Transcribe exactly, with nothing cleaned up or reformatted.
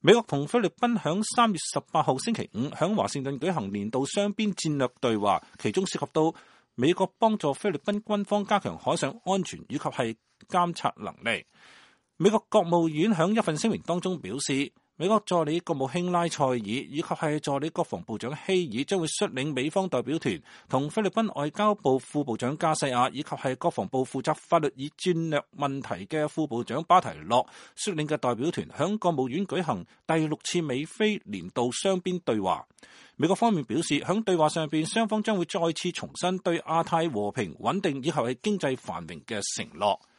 美國同菲律賓響三月十八號星期五響華盛頓舉行年度雙邊戰略對話，其中涉及到美國幫助菲律賓軍方加強海上安全以及係監察能力。美國國務院響一份聲明當中表示，美國助理國務卿拉塞爾以及係助理國防部長希爾將會率領美方代表團，同菲律賓外交部副部長加西亞以及係國防部負責法律與戰略問題嘅副部長巴提洛率領嘅代表團，響國務院舉行第六次美菲年度雙邊對話。美國方面表示，響對話上邊，雙方將會再次重申對亞太和平穩定以及係經濟繁榮嘅承諾。